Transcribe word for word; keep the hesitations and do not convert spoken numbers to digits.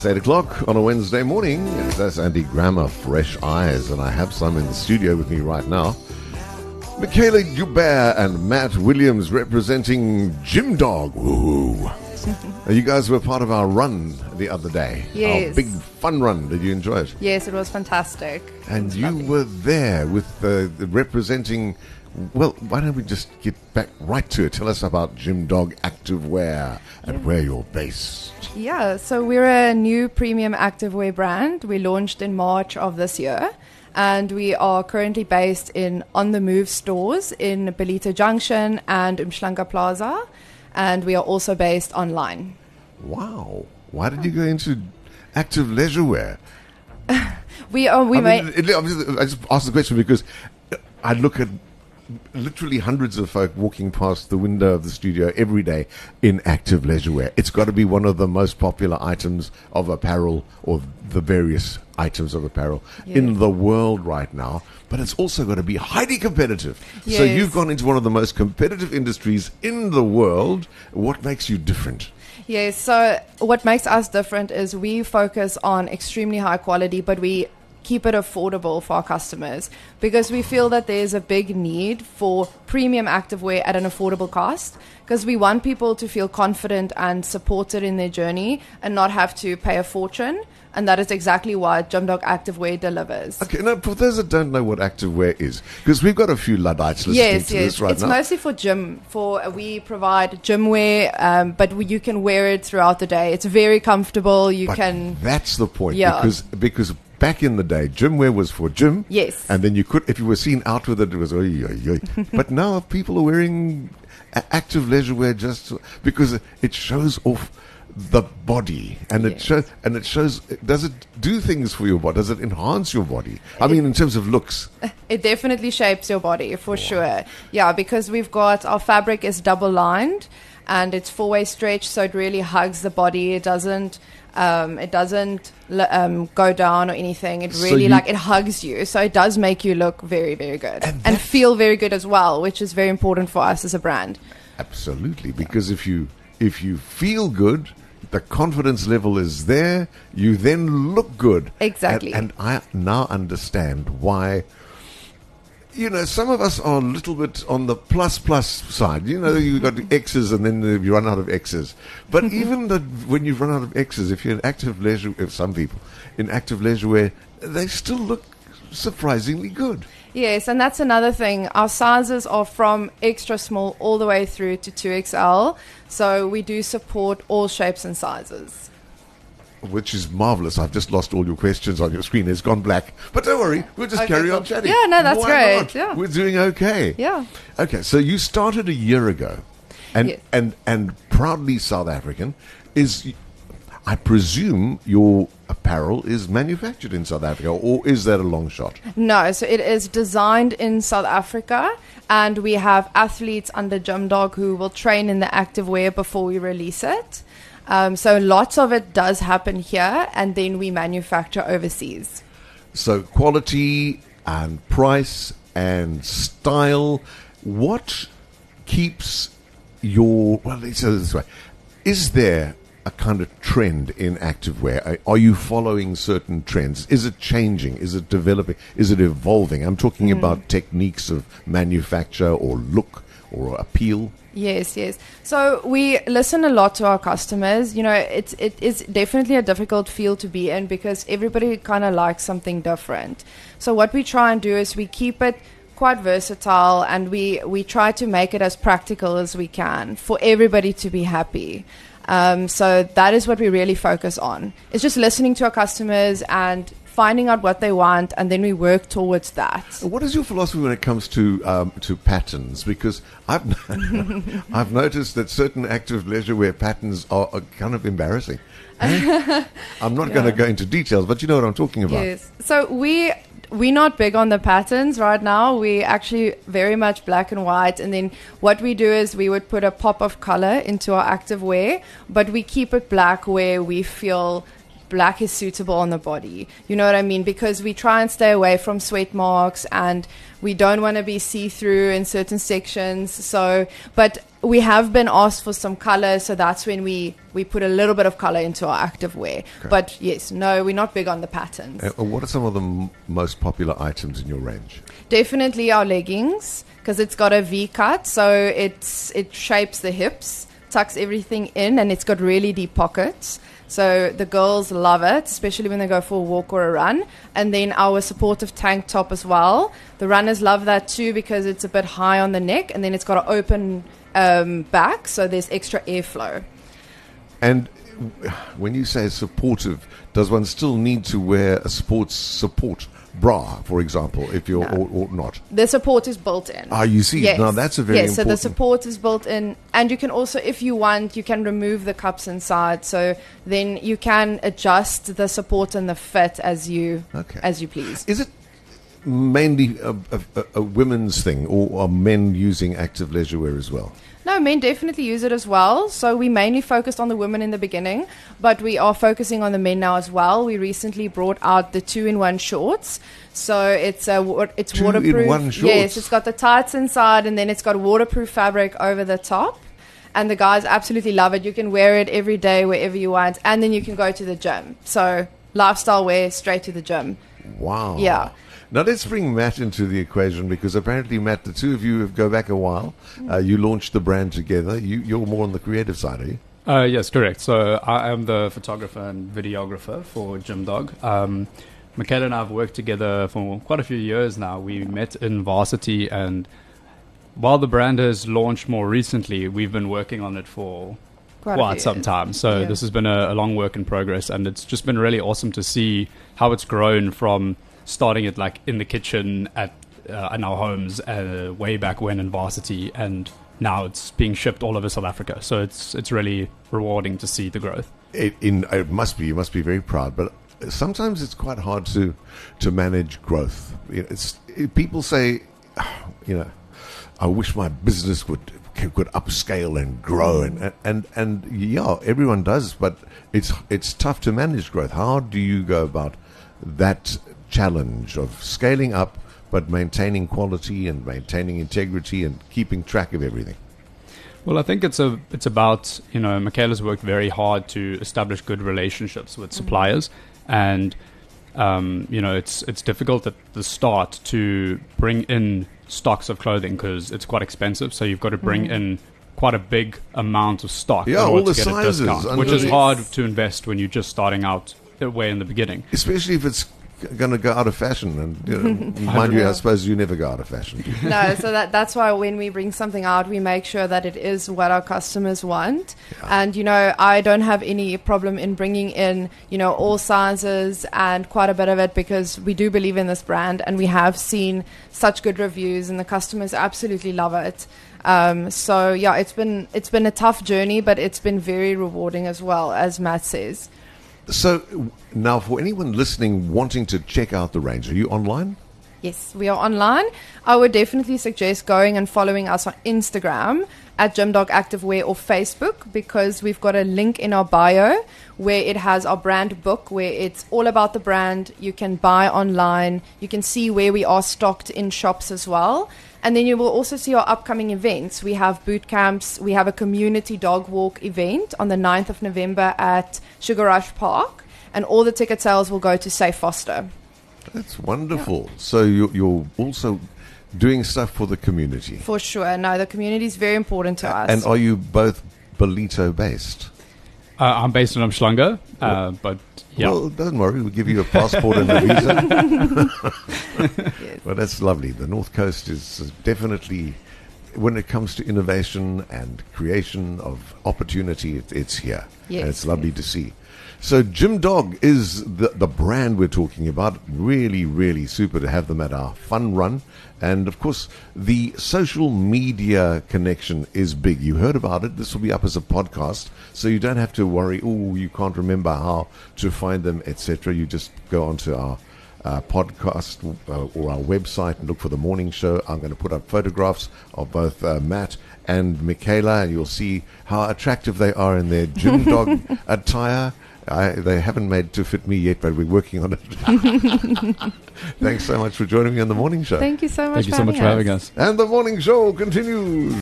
It's eight o'clock on a Wednesday morning. That's Andy Grammer, Fresh Eyes, and I have some in the studio with me right now. Michaela Joubert and Matt Williams representing Gym Dog. Woo! You guys were part of our run the other day. Yes. Our big fun run. Did you enjoy it? Yes, it was fantastic. And was you lovely. were there with uh, representing... Well, why don't we just get back right to it? Tell us about Gym Dog Activewear and Yeah. where you're based. Yeah, so we're a new premium activewear brand. We launched in March of this year, and we are currently based in On The Move stores in Belito Junction and Umhlanga Plaza, and we are also based online. Wow. Why did you go into active leisure wear? We are, we I, made... mean, it, I just I just asked the question because I look at literally hundreds of folk walking past the window of the studio every day in active leisure wear. It's got to be one of the most popular items of apparel, or the various items of apparel Yeah. in the world right now. But it's also got to be highly competitive. So Yes. you've gone into one of the most competitive industries in the world. What makes you different? Yes, so what makes us different is we focus on extremely high quality, but we keep it affordable for our customers because we feel that there's a big need for premium activewear at an affordable cost, because we want people to feel confident and supported in their journey and not have to pay a fortune. And that is exactly what Gym Dog Activewear delivers. Okay, now for those that don't know what activewear is, because we've got a few Luddites listening Yes, to yes. this right it's now. mostly for gym. For we provide gym wear, um, but we, you can wear it throughout the day. It's very comfortable. You But can. that's the point, Yeah. because because back in the day, gym wear was for gym. Yes. And then you could, if you were seen out with it, it was oy, oy, oy. But now people are wearing a- active leisure wear just because it shows off the body, and it Yes. shows, and it shows. Does it do things for your body? Does it enhance your body? I mean, in terms of looks. It definitely shapes your body for sure. Yeah, because we've got our fabric is double lined and it's four way stretch, so it really hugs the body. It doesn't. Um, it doesn't l- um, go down or anything. It So really you- like it hugs you, so it does make you look very, very good And and that's- feel very good as well, which is very important for us as a brand. Absolutely, because if you if you feel good, the confidence level is there. You then look good. Exactly. And, and I now understand why. You know, some of us are a little bit on the plus plus side. You know, you've got X's and then you run out of X's. But even the, when you run out of X's, if you're in active leisure, if some people in active leisure wear, they still look surprisingly good. Yes, and that's another thing. Our sizes are from extra small all the way through to two X L. So we do support all shapes and sizes. Which is marvelous. I've just lost all your questions on your screen. It's gone black. But don't worry, we'll just Okay, carry cool. on chatting. Yeah, no, that's Why great. not? Yeah. We're doing okay. Yeah. Okay, so you started a year ago, and Yes. and and proudly South African. Is, I presume your apparel is manufactured in South Africa, or is that a long shot? No, so it is designed in South Africa, and we have athletes under Gym Dog who will train in the activewear before we release it. Um, so lots of it does happen here, and then we manufacture overseas. So quality and price and style. What keeps your, well, let's say it this way. Is there a kind of trend in activewear? Are- Are you following certain trends? Is it changing? Is it developing? Is it evolving? I'm talking about techniques of manufacture or look or appeal. Yes, yes. So we listen a lot to our customers. You know, it's it is definitely a difficult field to be in because everybody kind of likes something different. So what we try and do is we keep it quite versatile, and we we try to make it as practical as we can for everybody to be happy. Um, so that is what we really focus on. It's just listening to our customers and finding out what they want, and then we work towards that. What is your philosophy when it comes to um, to patterns? Because I've I've noticed that certain active leisure wear patterns are, are kind of embarrassing. Eh? I'm not going to Yeah. go into details, but you know what I'm talking about. Yes. So we we're not big on the patterns right now. We actually very much black and white, and then what we do is we would put a pop of color into our active wear, but we keep it black where we feel black is suitable on the body. You know what I mean? Because we try and stay away from sweat marks, and we don't want to be see-through in certain sections. So, but we have been asked for some color, so that's when we, we put a little bit of color into our active wear. Okay. But yes, no, we're not big on the patterns. Uh, what are some of the m- most popular items in your range? Definitely our leggings, because it's got a V cut, so it's it shapes the hips, tucks everything in, and it's got really deep pockets. So the girls love it, especially when they go for a walk or a run. And then our supportive tank top as well. The runners love that too because it's a bit high on the neck, and then it's got an open um, back, so there's extra airflow. And when you say supportive, does one still need to wear a sports support bra, for example, if you're No. or, or not? The support is built in. Ah, you see, Yes. now that's a very yes, so important... the support is built in, and you can also, if you want, you can remove the cups inside. So then you can adjust the support and the fit as you Okay. as you please. Is it mainly a, a, a women's thing, or are men using active leisure wear as well? No, men definitely use it as well. So we mainly focused on the women in the beginning, but we are focusing on the men now as well. We recently brought out the two-in-one shorts. So it's a wa- it's waterproof. Two-in-one shorts? Yes, it's got the tights inside, and then it's got waterproof fabric over the top. And the guys absolutely love it. You can wear it every day wherever you want, and then you can go to the gym. So lifestyle wear straight to the gym. Wow. Yeah. Now let's bring Matt into the equation, because apparently, Matt, the two of you have go back a while. Uh, you launched the brand together. You, you're more on the creative side, are you? Uh, yes, correct. So I am the photographer and videographer for Gym Dog. Um, Michaela and I have worked together for quite a few years now. We met in varsity, and while the brand has launched more recently, we've been working on it for Quite, a quite few some years. time. So Yeah. this has been a, a long work in progress, and it's just been really awesome to see how it's grown from starting it like in the kitchen at uh, in our homes uh, way back when in varsity, and now it's being shipped all over South Africa. So it's it's really rewarding to see the growth. It, in, it must be. You must be very proud. But sometimes it's quite hard to to manage growth. You know, it's it, people say, you know, I wish my business would could upscale and grow, and and and yeah, everyone does. But it's it's tough to manage growth. How do you go about that challenge of scaling up but maintaining quality and maintaining integrity and keeping track of everything? Well, I think it's a it's about, you know, Michaela's worked very hard to establish good relationships with suppliers, and um, you know, it's it's difficult at the start to bring in stocks of clothing because it's quite expensive. So you've got to bring in quite a big amount of stock Yeah, in all order the to get sizes, a discount, and which the- is hard to invest when you're just starting out way in the beginning. Especially if it's going to go out of fashion. And you know, mind you, I suppose you never go out of fashion. No, so that that's why when we bring something out, we make sure that it is what our customers want. And, you know, I don't have any problem in bringing in, you know, all sizes and quite a bit of it, because we do believe in this brand, and we have seen such good reviews, and the customers absolutely love it. Um, so yeah, it's been it's been a tough journey, but it's been very rewarding as well, as Matt says. So now, for anyone listening wanting to check out the range, are you online? Yes, we are online. I would definitely suggest going and following us on Instagram at Gymdog Activewear or Facebook, because we've got a link in our bio where it has our brand book, where it's all about the brand. You can buy online. You can see where we are stocked in shops as well. And then you will also see our upcoming events. We have boot camps. We have a community dog walk event on the ninth of November at Sugar Rush Park. And all the ticket sales will go to Safe Foster. That's wonderful. So you're, you're also doing stuff for the community. For sure. No, the community is very important to us. And are you both Ballito based? Uh, I'm based in Umhlanga, uh, but yeah. Well, don't worry, we'll give you a passport and a visa. Yes. Well, that's lovely. The North Coast is definitely, when it comes to innovation and creation of opportunity, it, it's here. Yes. And it's lovely to see. So Gym Dog is the, the brand we're talking about. Really, really super to have them at our fun run. And, of course, the social media connection is big. You heard about it. This will be up as a podcast, so you don't have to worry, oh, you can't remember how to find them, et cetera. You just go onto our uh, podcast uh, or our website and look for The Morning Show. I'm going to put up photographs of both uh, Matt and Michaela, and you'll see how attractive they are in their Gym Dog attire. I, they haven't made to fit me yet, but we're working on it. Thanks so much for joining me on The Morning Show. Thank you so much Thank you for so much having for us. having us. And The Morning Show continues.